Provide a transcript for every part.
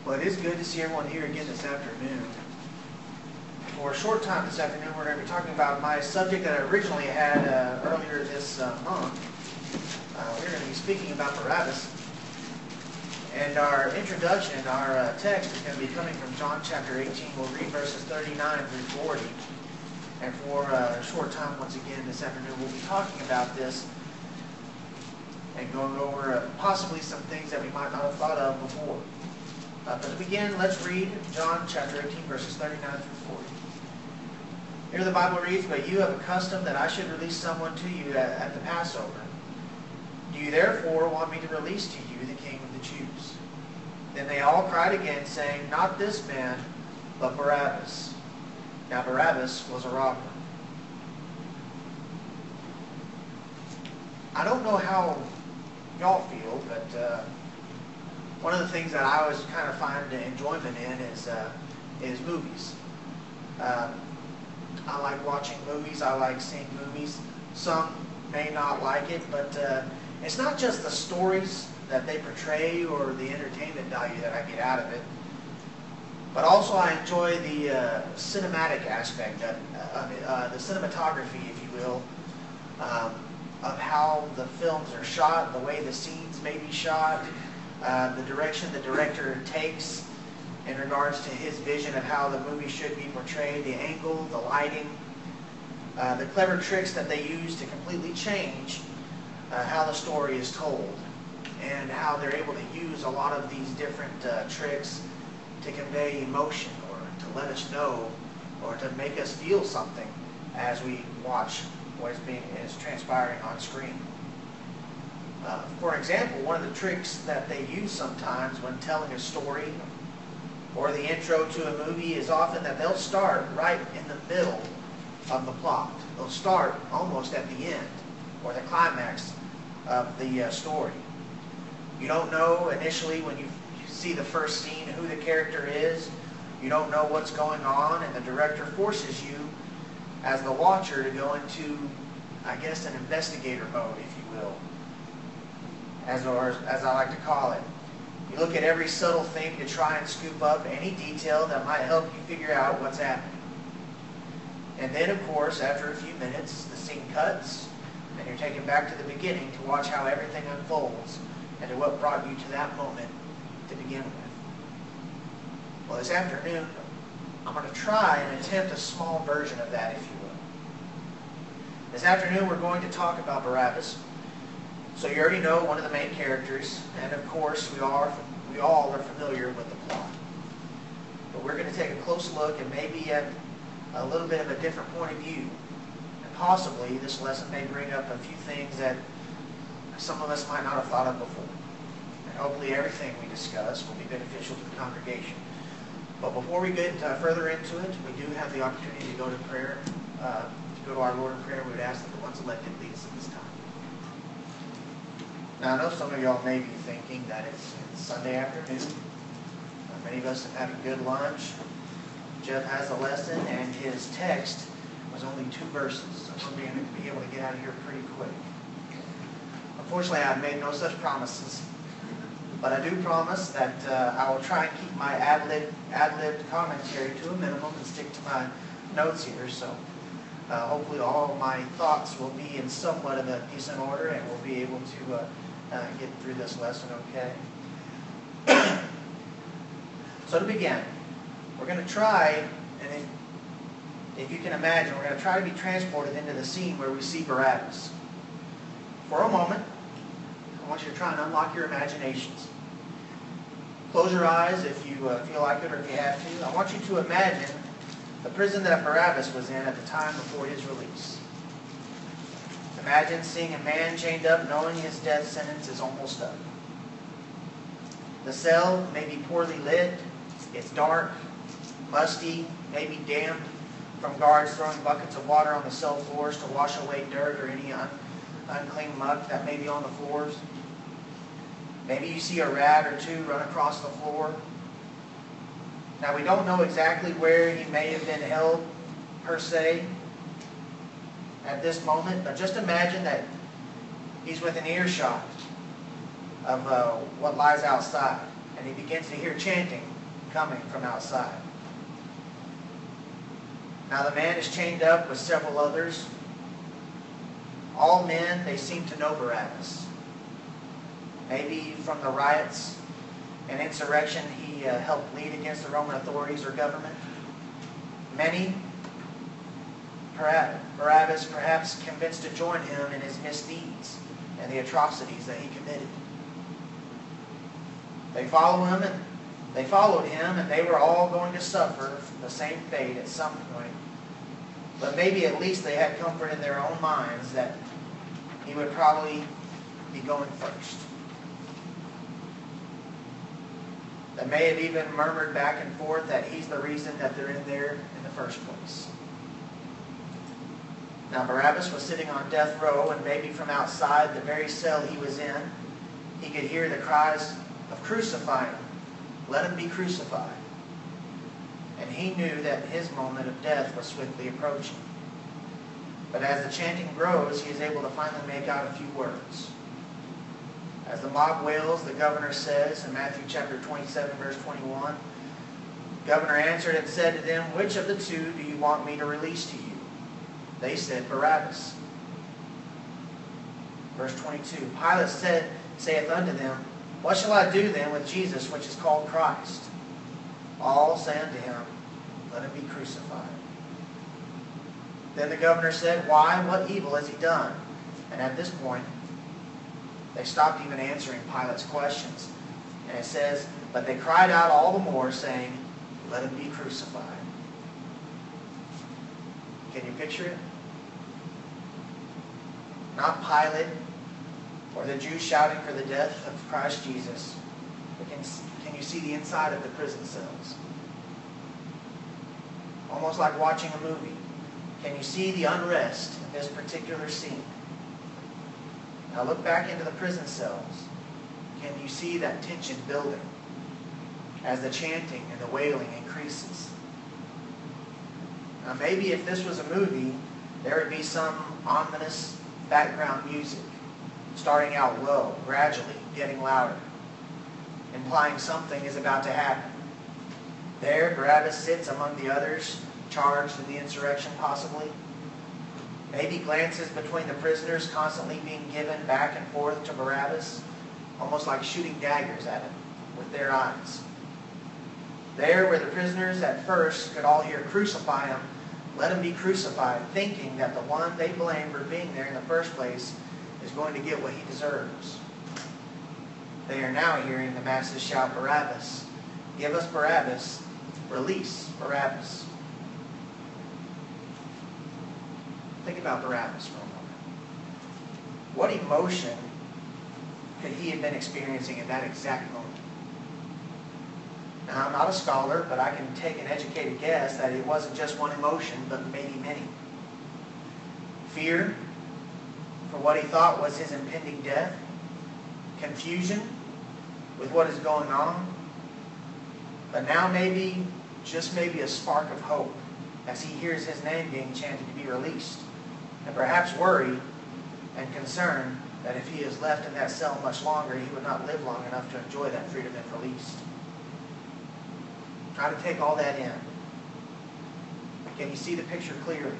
Well, it is good to see everyone here again this afternoon. For a short time this afternoon, we're going to be talking about my subject that I originally had earlier this month. We're going to be speaking about Barabbas. And our introduction, our text is going to be coming from John chapter 18. We'll read verses 39 through 40. And for a short time, once again, this afternoon, we'll be talking about this and going over possibly some things that we might not have thought of before. But to begin, let's read John chapter 18, verses 39 through 40. Here the Bible reads, "But you have a custom that I should release someone to you at the Passover. Do you therefore want me to release to you the King of the Jews?" Then they all cried again, saying, "Not this man, but Barabbas." Now Barabbas was a robber. I don't know how y'all feel, but one of the things that I always kind of find enjoyment in is movies. I like watching movies. I like seeing movies. Some may not like it, but it's not just the stories that they portray or the entertainment value that I get out of it, but also I enjoy the cinematic aspect of it, the cinematography, if you will, of how the films are shot, the way the scenes may be shot, the direction the director takes in regards to his vision of how the movie should be portrayed, the angle, the lighting, the clever tricks that they use to completely change how the story is told, and how they're able to use a lot of these different tricks to convey emotion or to let us know or to make us feel something as we watch what is transpiring on screen. For example, one of the tricks that they use sometimes when telling a story or the intro to a movie is often that they'll start right in the middle of the plot. They'll start almost at the end or the climax of the story. You don't know initially when you see the first scene who the character is. You don't know what's going on, and the director forces you as the watcher to go into, I guess, an investigator mode, if you will, as I like to call it. You look at every subtle thing to try and scoop up any detail that might help you figure out what's happening. And then, of course, after a few minutes, the scene cuts, and you're taken back to the beginning to watch how everything unfolds and to what brought you to that moment to begin with. Well, this afternoon, I'm going to try and attempt a small version of that, if you will. This afternoon, we're going to talk about Barabbas. So you already know one of the main characters, and of course we all are familiar with the plot. But we're going to take a close look and maybe at a little bit of a different point of view. And possibly this lesson may bring up a few things that some of us might not have thought of before. And hopefully everything we discuss will be beneficial to the congregation. But before we get further into it, we do have the opportunity to go to prayer, to go to our Lord in prayer. We would ask that the ones elected lead us at this time. Now, I know some of y'all may be thinking that it's Sunday afternoon. Many of us have had a good lunch. Jeff has a lesson, and his text was only 2 verses, so we're going to be able to get out of here pretty quick. Unfortunately, I've made no such promises, but I do promise that I will try and keep my ad-lib commentary to a minimum and stick to my notes here. So hopefully all my thoughts will be in somewhat of a decent order, and we'll be able to get through this lesson okay. So to begin, we're going to try, and if you can imagine, we're going to try to be transported into the scene where we see Barabbas. For a moment, I want you to try and unlock your imaginations. Close your eyes if you feel like it or if you have to. I want you to imagine the prison that Barabbas was in at the time before his release. Imagine seeing a man chained up knowing his death sentence is almost up. The cell may be poorly lit, it's dark, musty, maybe damp from guards throwing buckets of water on the cell floors to wash away dirt or any unclean muck that may be on the floors. Maybe you see a rat or 2 run across the floor. Now, we don't know exactly where he may have been held, per se, at this moment, but just imagine that he's within earshot of what lies outside. And and he begins to hear chanting coming from outside. Now the man is chained up with several others. All men, they seem to know Barabbas. Maybe from the riots and insurrection he helped lead against the Roman authorities or government. Many, Barabbas perhaps convinced to join him in his misdeeds and the atrocities that he committed. They followed him, and they were all going to suffer the same fate at some point. But maybe at least they had comfort in their own minds that he would probably be going first. They may have even murmured back and forth that he's the reason that they're in there in the first place. Now Barabbas was sitting on death row, and maybe from outside the very cell he was in, he could hear the cries of "Crucify him! Let him be crucified!" And he knew that his moment of death was swiftly approaching. But as the chanting grows, he is able to finally make out a few words. As the mob wails, the governor says in Matthew chapter 27, verse 21, the governor answered and said to them, "Which of the two do you want me to release to you?" They said, "Barabbas." Verse 22, Pilate saith unto them, "What shall I do then with Jesus, which is called Christ?" All say unto him, "Let him be crucified." Then the governor said, "Why? What evil has he done?" And at this point, they stopped even answering Pilate's questions. And it says, "But they cried out all the more, saying, Let him be crucified." Can you picture it? Not Pilate or the Jews shouting for the death of Christ Jesus, but can you see the inside of the prison cells? Almost like watching a movie. Can you see the unrest in this particular scene? Now look back into the prison cells. Can you see that tension building as the chanting and the wailing increases? Now maybe if this was a movie, there would be some ominous background music, starting out low, gradually getting louder, implying something is about to happen. There, Barabbas sits among the others, charged in the insurrection possibly. Maybe glances between the prisoners constantly being given back and forth to Barabbas, almost like shooting daggers at him with their eyes. There, where the prisoners at first could all hear "Crucify him, let him be crucified," thinking that the one they blamed for being there in the first place is going to get what he deserves. They are now hearing the masses shout, "Barabbas! Give us Barabbas! Release Barabbas!" Think about Barabbas for a moment. What emotion could he have been experiencing at that exact moment? Now, I'm not a scholar, but I can take an educated guess that it wasn't just one emotion, but maybe many. Fear for what he thought was his impending death. Confusion with what is going on. But now maybe, just maybe, a spark of hope as he hears his name being chanted to be released. And perhaps worry and concern that if he is left in that cell much longer, he would not live long enough to enjoy that freedom if released. Try to take all that in. Can you see the picture clearly?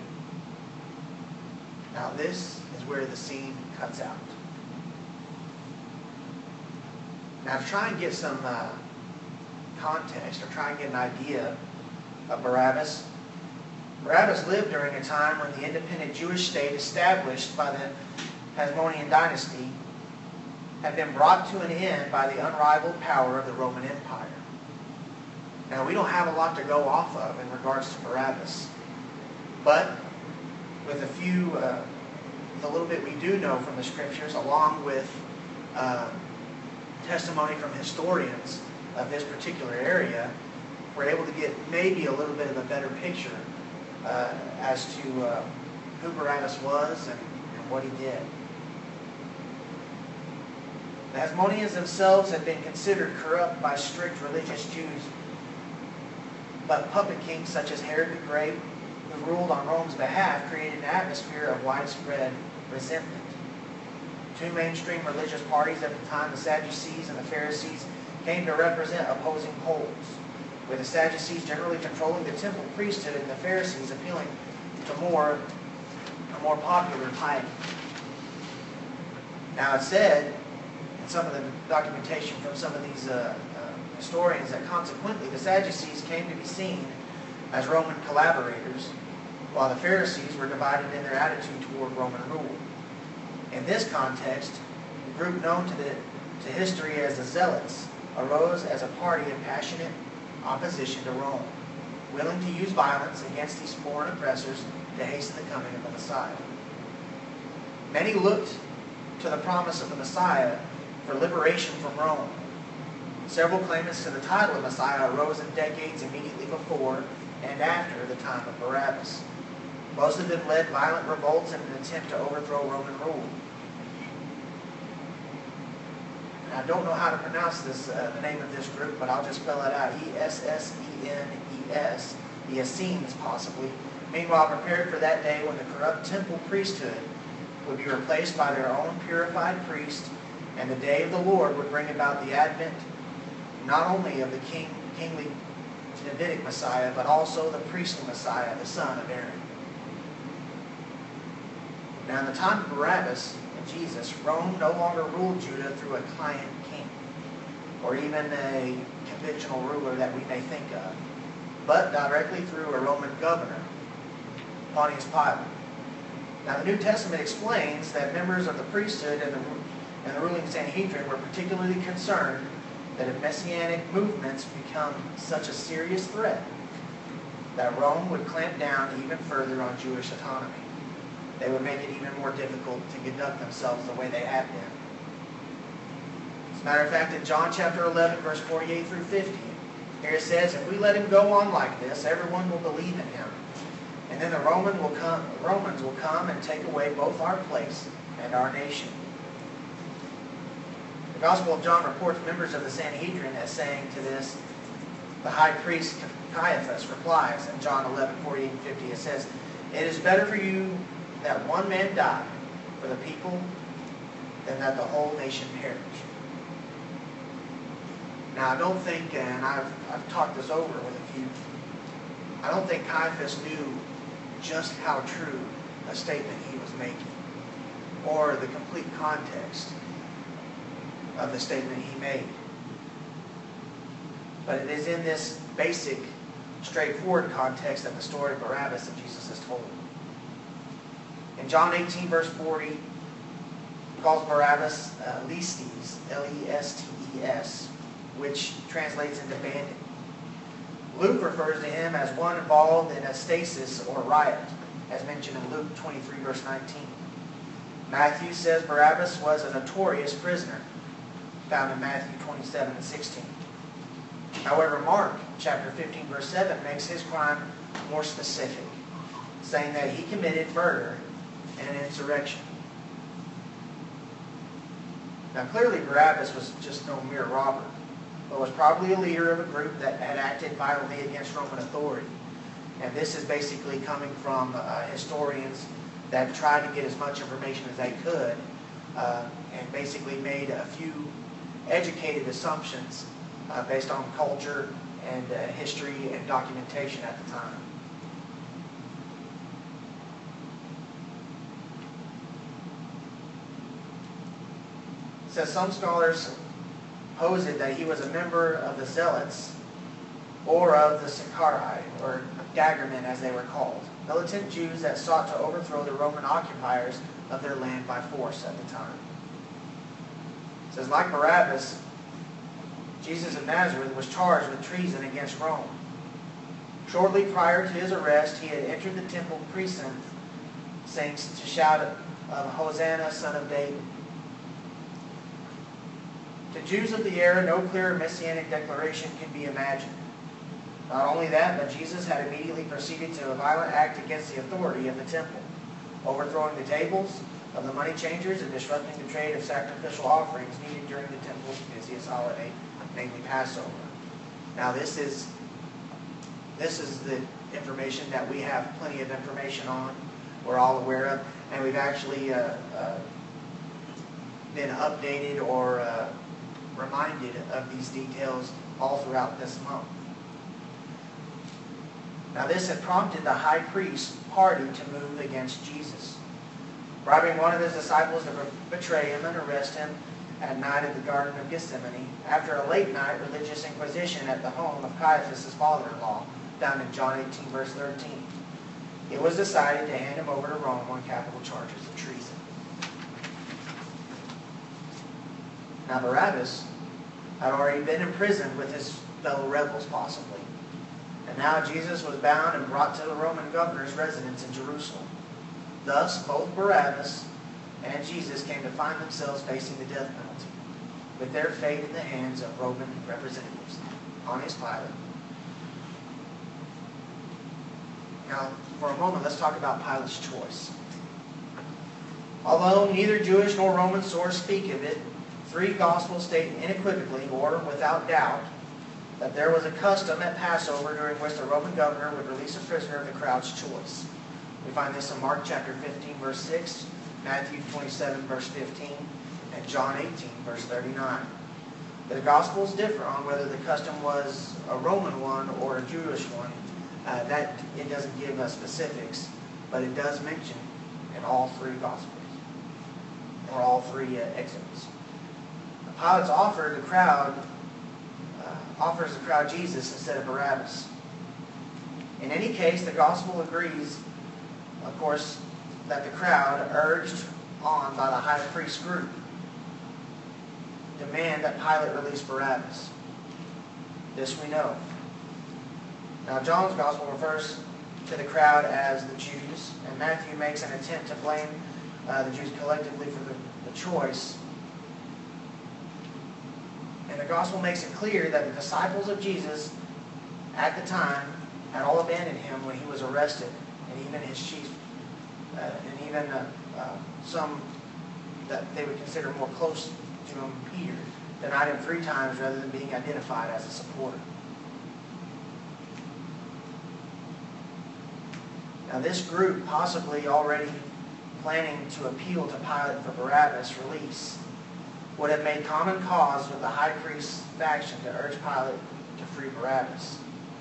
Now this is where the scene cuts out. Now to try and get some context, or try and get an idea of Barabbas, Barabbas lived during a time when the independent Jewish state established by the Hasmonean dynasty had been brought to an end by the unrivaled power of the Roman Empire. Now, we don't have a lot to go off of in regards to Barabbas, but with a little bit we do know from the Scriptures, along with testimony from historians of this particular area, we're able to get maybe a little bit of a better picture as to who Barabbas was and what he did. The Hasmoneans themselves had been considered corrupt by strict religious Jews, but puppet kings such as Herod the Great, who ruled on Rome's behalf, created an atmosphere of widespread resentment. Two mainstream religious parties at the time, the Sadducees and the Pharisees, came to represent opposing poles, with the Sadducees generally controlling the temple priesthood and the Pharisees appealing to a more popular piety. Now it's said in some of the documentation from some of these historians that consequently the Sadducees came to be seen as Roman collaborators, while the Pharisees were divided in their attitude toward Roman rule. In this context, the group known to history as the Zealots arose as a party in passionate opposition to Rome, willing to use violence against these foreign oppressors to hasten the coming of the Messiah. Many looked to the promise of the Messiah for liberation from Rome. Several claimants to the title of Messiah arose in decades immediately before and after the time of Barabbas. Most of them led violent revolts in an attempt to overthrow Roman rule. I don't know how to pronounce this, the name of this group, but I'll just spell it out. Essenes, the Essenes possibly. Meanwhile, prepared for that day when the corrupt temple priesthood would be replaced by their own purified priest, and the day of the Lord would bring about the advent not only of the kingly Davidic Messiah, but also the priestly Messiah, the son of Aaron. Now in the time of Barabbas and Jesus, Rome no longer ruled Judah through a client king, or even a conventional ruler that we may think of, but directly through a Roman governor, Pontius Pilate. Now the New Testament explains that members of the priesthood and the ruling Sanhedrin were particularly concerned that if messianic movements become such a serious threat, that Rome would clamp down even further on Jewish autonomy. They would make it even more difficult to conduct themselves the way they had been. As a matter of fact, in John chapter 11, verse 48 through 50, here it says, "If we let him go on like this, everyone will believe in him. And then the Romans will come and take away both our place and our nation." The Gospel of John reports members of the Sanhedrin as saying to this, the high priest Caiaphas replies in John 11, 48 and 50, it says, "It is better for you that one man die for the people than that the whole nation perish." Now I don't think, and I've talked this over with a few, I don't think Caiaphas knew just how true a statement he was making, or the complete context of the statement he made. But it is in this basic, straightforward context that the story of Barabbas and Jesus is told. In John 18, verse 40, he calls Barabbas Lestes, L-E-S-T-E-S, which translates into bandit. Luke refers to him as one involved in a stasis or riot, as mentioned in Luke 23, verse 19. Matthew says Barabbas was a notorious prisoner, found in Matthew 27 and 16. However, Mark chapter 15, verse 7 makes his crime more specific, saying that he committed murder and insurrection. Now clearly Barabbas was just no mere robber, but was probably a leader of a group that had acted violently against Roman authority. And this is basically coming from historians that tried to get as much information as they could and basically made a few educated assumptions based on culture and history and documentation at the time. It says some scholars posit that he was a member of the Zealots or of the Sicarii, or daggermen as they were called, militant Jews that sought to overthrow the Roman occupiers of their land by force at the time. It says, like Barabbas, Jesus of Nazareth was charged with treason against Rome. Shortly prior to his arrest, he had entered the temple precinct, saying to shout Hosanna, son of David. To Jews of the era, no clearer messianic declaration can be imagined. Not only that, but Jesus had immediately proceeded to a violent act against the authority of the temple, overthrowing the tables of the money changers and disrupting the trade of sacrificial offerings needed during the temple's busiest holiday, namely Passover. Now this is the information that we have plenty of information on, we're all aware of, and we've actually been updated or reminded of these details all throughout this month. Now this had prompted the high priest party to move against Jesus, bribing one of his disciples to betray him and arrest him at night at the Garden of Gethsemane after a late night religious inquisition at the home of Caiaphas' father-in-law, found in John 18 verse 13. It was decided to hand him over to Rome on capital charges of treason. Now Barabbas had already been imprisoned with his fellow rebels possibly. And now Jesus was bound and brought to the Roman governor's residence in Jerusalem. Thus, both Barabbas and Jesus came to find themselves facing the death penalty, with their fate in the hands of Roman representatives, Pontius Pilate. Now, for a moment, let's talk about Pilate's choice. Although neither Jewish nor Roman source speak of it, three Gospels state unequivocally, or without doubt, that there was a custom at Passover during which the Roman governor would release a prisoner of the crowd's choice. We find this in Mark chapter 15, verse 6, Matthew 27, verse 15, and John 18, verse 39. The Gospels differ on whether the custom was a Roman one or a Jewish one. That it doesn't give us specifics, but it does mention in all three Gospels, or all three exhibits. Pilate's offers the crowd Jesus instead of Barabbas. In any case, the Gospel agrees, of course, that the crowd, urged on by the high priest group, demand that Pilate release Barabbas. This we know. Now, John's Gospel refers to the crowd as the Jews, and Matthew makes an attempt to blame the Jews collectively for the choice. And the Gospel makes it clear that the disciples of Jesus at the time had all abandoned him when he was arrested, and even his chief, and even some that they would consider more close to him, Peter, denied him 3 times rather than being identified as a supporter. Now this group, possibly already planning to appeal to Pilate for Barabbas' release, would have made common cause with the high priest's faction to urge Pilate to free Barabbas.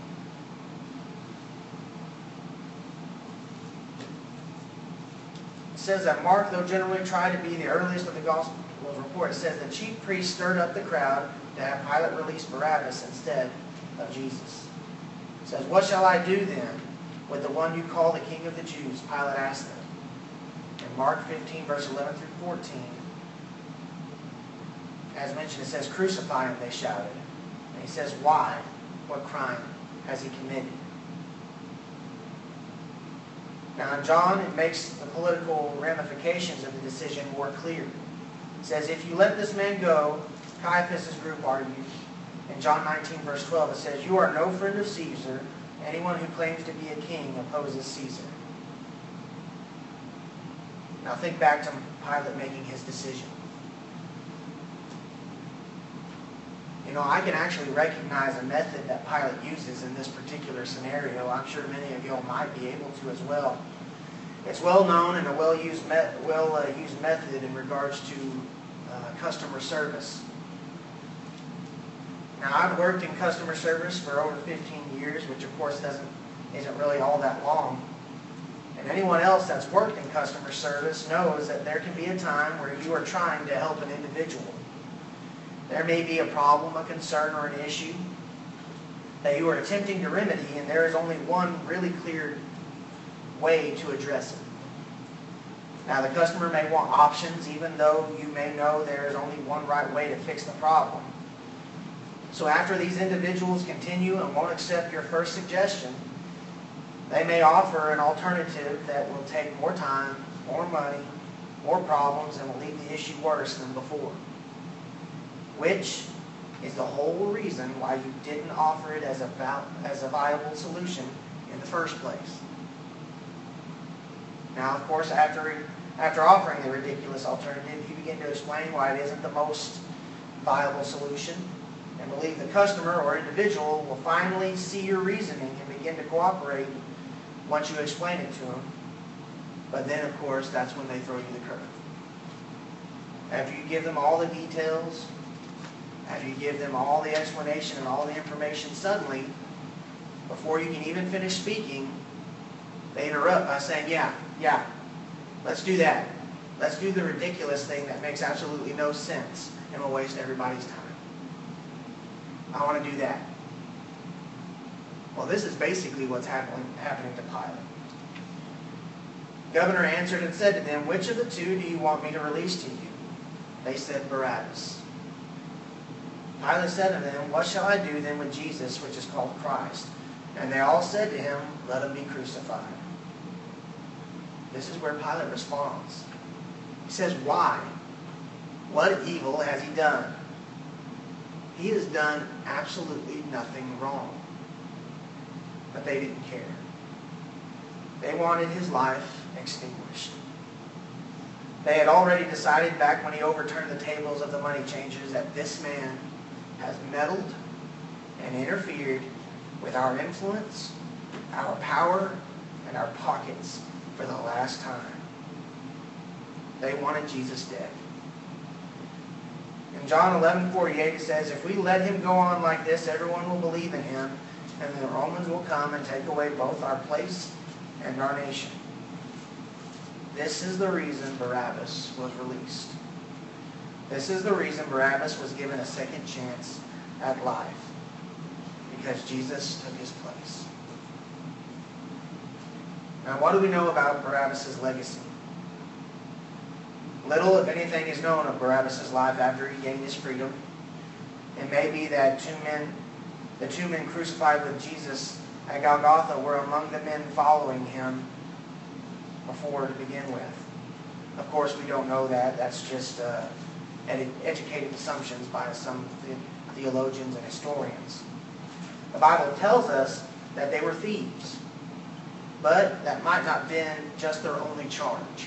It says that Mark, though generally tried to be the earliest of the Gospel report, it says the chief priest stirred up the crowd to have Pilate release Barabbas instead of Jesus. It says, "What shall I do then with the one you call the King of the Jews?" Pilate asked them. In Mark 15, verse 11 through 14, as mentioned, it says, "Crucify him," they shouted. And he says, "Why? What crime has he committed?" Now in John, it makes the political ramifications of the decision more clear. It says, "If you let this man go," Caiaphas' group argued. In John 19, verse 12, it says, "You are no friend of Caesar. Anyone who claims to be a king opposes Caesar." Now think back to Pilate making his decision. You know, I can actually recognize a method that Pilate uses in this particular scenario. I'm sure many of you all might be able to as well. It's well known and a well-used method in regards to customer service. Now, I've worked in customer service for over 15 years, which of course isn't really all that long. And anyone else that's worked in customer service knows that there can be a time where you are trying to help an individual. There may be a problem, a concern, or an issue that you are attempting to remedy, and there is only one really clear way to address it. Now, the customer may want options, even though you may know there is only one right way to fix the problem. So after these individuals continue and won't accept your first suggestion, they may offer an alternative that will take more time, more money, more problems, and will leave the issue worse than before. Which is the whole reason why you didn't offer it as a viable solution in the first place. Now, of course, after offering the ridiculous alternative, you begin to explain why it isn't the most viable solution, and believe the customer or individual will finally see your reasoning and begin to cooperate once you explain it to them. But then, of course, that's when they throw you the curve. After you give them all the details, after you give them all the explanation and all the information, suddenly, before you can even finish speaking, they interrupt by saying, yeah, let's do that. Let's do the ridiculous thing that makes absolutely no sense and will waste everybody's time. I want to do that. Well, this is basically what's happening to Pilate. The governor answered and said to them, "Which of the two do you want me to release to you?" They said, "Barabbas." Pilate said to them, "What shall I do then with Jesus, which is called Christ?" And they all said to him, "Let him be crucified." This is where Pilate responds. He says, "Why? What evil has he done?" He has done absolutely nothing wrong. But they didn't care. They wanted his life extinguished. They had already decided back when he overturned the tables of the money changers that this man has meddled and interfered with our influence, our power, and our pockets for the last time. They wanted Jesus dead. In John 11:48 it says, "If we let him go on like this, everyone will believe in him, and the Romans will come and take away both our place and our nation." This is the reason Barabbas was released. This is the reason Barabbas was given a second chance at life. Because Jesus took his place. Now, what do we know about Barabbas' legacy? Little, if anything, is known of Barabbas' life after he gained his freedom. It may be that the two men crucified with Jesus at Golgotha were among the men following him before to begin with. Of course, we don't know that. That's just educated assumptions by some theologians and historians. The Bible tells us that they were thieves, but that might not have been just their only charge.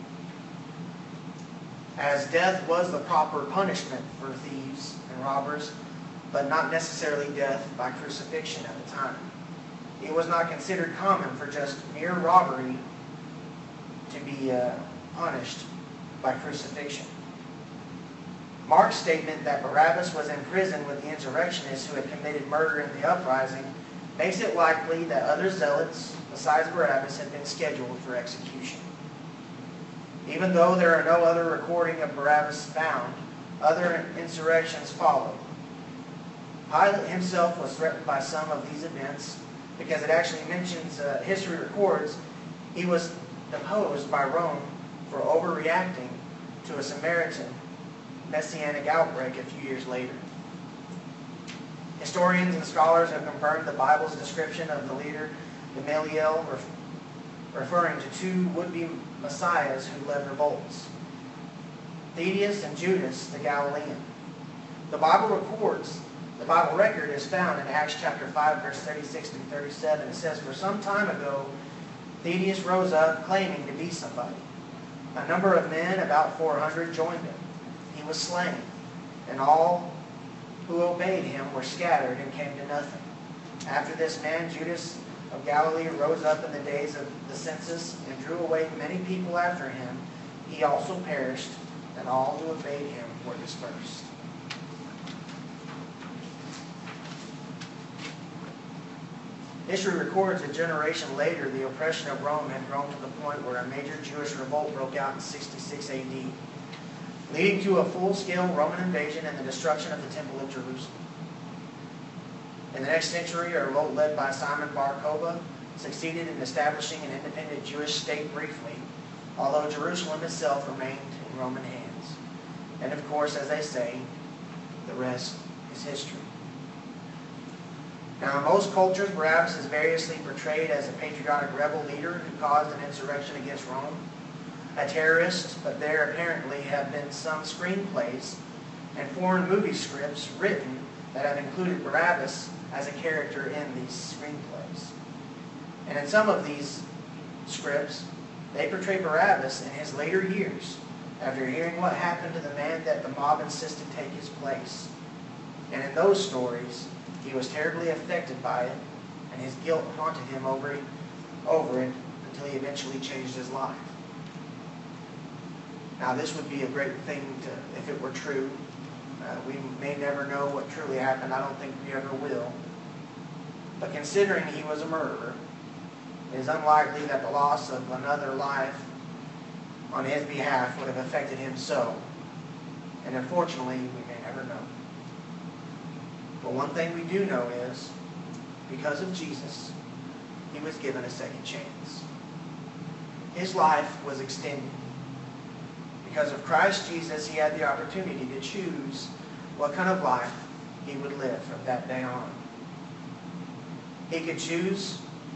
As death was the proper punishment for thieves and robbers, but not necessarily death by crucifixion at the time. It was not considered common for just mere robbery to be punished by crucifixion. Mark's statement that Barabbas was in prison with the insurrectionists who had committed murder in the uprising makes it likely that other zealots besides Barabbas had been scheduled for execution. Even though there are no other recording of Barabbas found, other insurrections followed. Pilate himself was threatened by some of these events because it actually mentions, history records, he was deposed by Rome for overreacting to a Samaritan messianic outbreak a few years later. Historians and scholars have confirmed the Bible's description of the leader Gamaliel, referring to two would-be messiahs who led revolts, Thaddeus and Judas the Galilean. The Bible record is found in Acts chapter 5, verse 36 through 37. It says, "For some time ago, Thaddeus rose up, claiming to be somebody. A number of men, about 400, joined him. He was slain, and all who obeyed him were scattered and came to nothing. After this man, Judas of Galilee, rose up in the days of the census and drew away many people after him. He also perished, and all who obeyed him were dispersed." History records a generation later, the oppression of Rome had grown to the point where a major Jewish revolt broke out in 66 AD, leading to a full-scale Roman invasion and the destruction of the Temple of Jerusalem. In the next century, a revolt led by Simon Bar Kokhba succeeded in establishing an independent Jewish state briefly, although Jerusalem itself remained in Roman hands. And of course, as they say, the rest is history. Now, in most cultures, Barabbas is variously portrayed as a patriotic rebel leader who caused an insurrection against Rome, a terrorist, but there apparently have been some screenplays and foreign movie scripts written that have included Barabbas as a character in these screenplays. And in some of these scripts, they portray Barabbas in his later years, after hearing what happened to the man that the mob insisted take his place. And in those stories, he was terribly affected by it, and his guilt haunted him over it until he eventually changed his life. Now, this would be a great thing if it were true, We may never know what truly happened. I don't think we ever will. But considering he was a murderer, it is unlikely that the loss of another life on his behalf would have affected him so. And unfortunately, we may never know. But one thing we do know is, because of Jesus, he was given a second chance. His life was extended. Because of Christ Jesus, he had the opportunity to choose what kind of life he would live from that day on. He could choose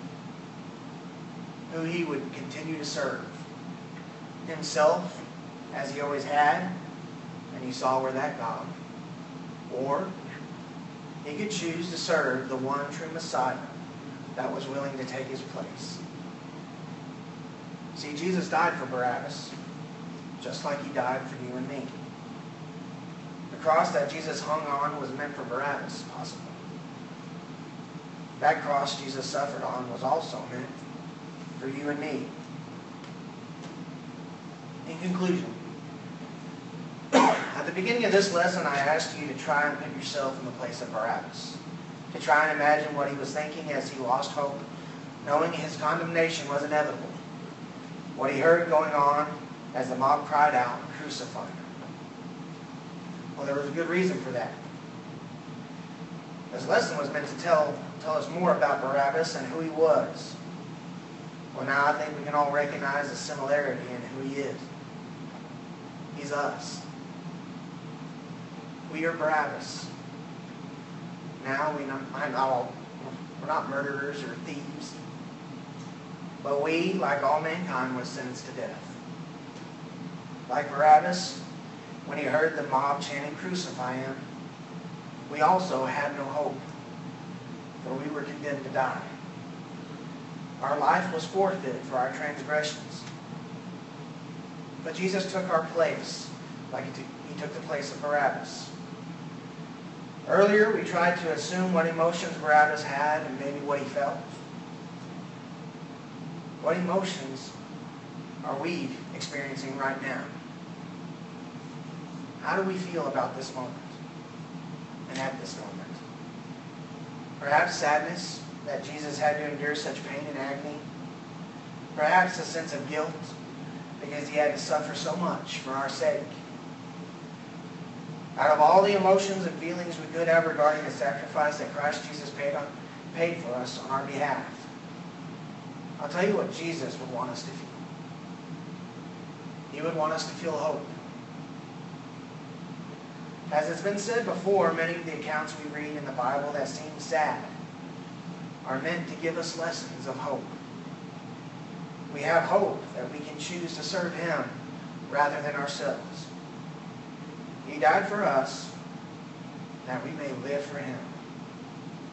who he would continue to serve. Himself, as he always had, and he saw where that got him. Or he could choose to serve the one true Messiah that was willing to take his place. See, Jesus died for Barabbas, just like he died for you and me. The cross that Jesus hung on was meant for Barabbas, possibly. That cross Jesus suffered on was also meant for you and me. In conclusion, at the beginning of this lesson, I asked you to try and put yourself in the place of Barabbas, to try and imagine what he was thinking as he lost hope, knowing his condemnation was inevitable, what he heard going on as the mob cried out, "Crucify him." Well, there was a good reason for that. This lesson was meant to tell us more about Barabbas and who he was. Well, now I think we can all recognize the similarity in who he is. He's us. We are Barabbas. Now we're not murderers or thieves, but we, like all mankind, was sentenced to death. Like Barabbas, when he heard the mob chanting, "Crucify him," we also had no hope, for we were condemned to die. Our life was forfeit for our transgressions. But Jesus took our place, like he took the place of Barabbas. Earlier, we tried to assume what emotions Barabbas had and maybe what he felt. What emotions are we experiencing right now? How do we feel about this moment and at this moment? Perhaps sadness that Jesus had to endure such pain and agony. Perhaps a sense of guilt because he had to suffer so much for our sake. Out of all the emotions and feelings we could have regarding the sacrifice that Christ Jesus paid for us on our behalf, I'll tell you what Jesus would want us to feel. He would want us to feel hope. As it's been said before, many of the accounts we read in the Bible that seem sad are meant to give us lessons of hope. We have hope that we can choose to serve him rather than ourselves. He died for us that we may live for him.